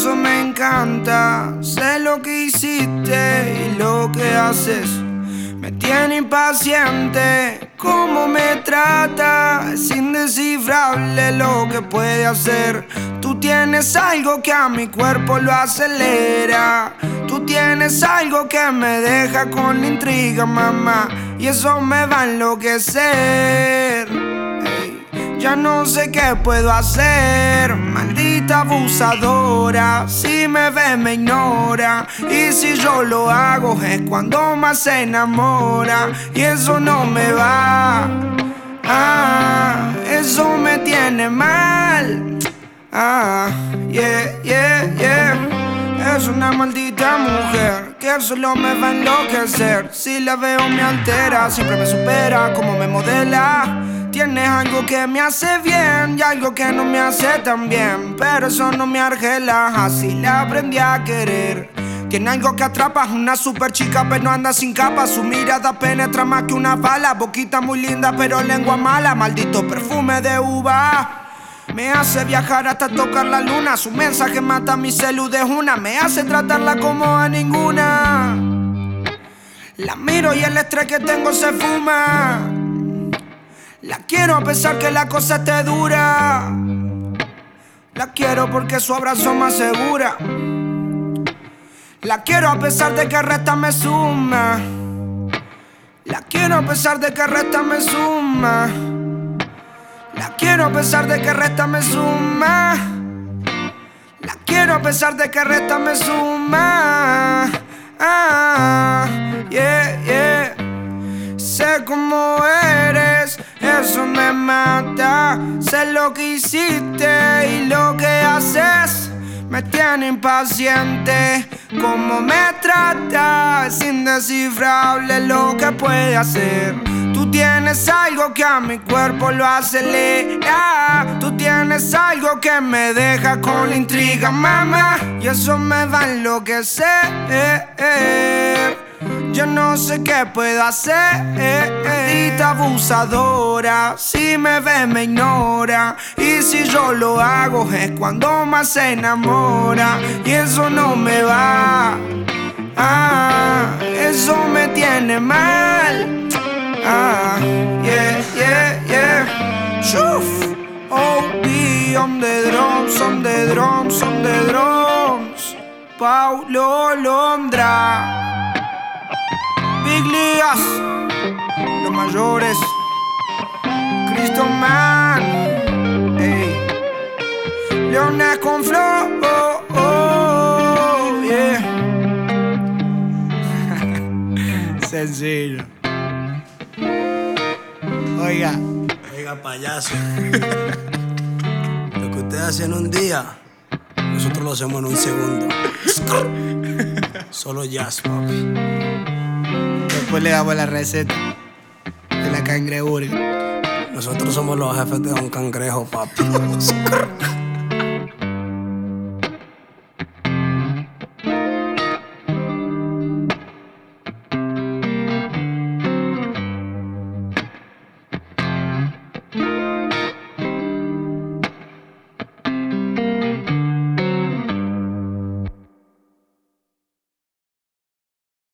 eso me encanta. Sé lo que hiciste y lo que haces. Me tiene impaciente cómo me trata. Es indescifrable lo que puede hacer. Tú tienes algo que a mi cuerpo lo acelera. Tú tienes algo que me deja con la intriga, mamá, y eso me va a enloquecer. Ya no sé qué puedo hacer, maldita abusadora. Si me ve me ignora, y si yo lo hago es cuando más se enamora. Y eso no me va, eso me tiene mal. Es una maldita mujer que solo me va a enloquecer. Si la veo me altera, siempre me supera como me modela. Tienes algo que me hace bien y algo que no me hace tan bien, pero eso no me argela, así la aprendí a querer. Tiene algo que atrapa, es una super chica pero anda sin capa. Su mirada penetra más que una bala. Boquita muy linda pero lengua mala. Maldito perfume de uva me hace viajar hasta tocar la luna. Su mensaje mata mi celu de una. Me hace tratarla como a ninguna. La miro y el estrés que tengo se fuma. La quiero a pesar que la cosa esté dura. La quiero porque su abrazo me asegura. La quiero a pesar de que resta me suma. La quiero a pesar de que resta me suma. La quiero a pesar de que resta me suma. La quiero a pesar de que resta me suma. Sé cómo eres, eso me mata. Sé lo que hiciste y lo que haces. Me tiene impaciente cómo me trata. Es indescifrable lo que puede hacer. Tú tienes algo que a mi cuerpo lo acelera. Tú tienes algo que me deja con la intriga, mamá, y eso me va a enloquecer. Yo no sé qué puedo hacer, maldita abusadora. Si me ve me ignora, y si yo lo hago es cuando más se enamora. Y eso no me va, eso me tiene mal. Shuf. OB on the drums, on the drums, on the drums. Paulo Londra. Big Ligas, los mayores. Cristo Man, Leones con flow, Sencillo. Oiga, payaso. Lo que ustedes hacen en un día, nosotros lo hacemos en un segundo. Solo jazz, papi. Después le damos la receta de la cangreburger. Nosotros somos los jefes de un cangrejo, papi.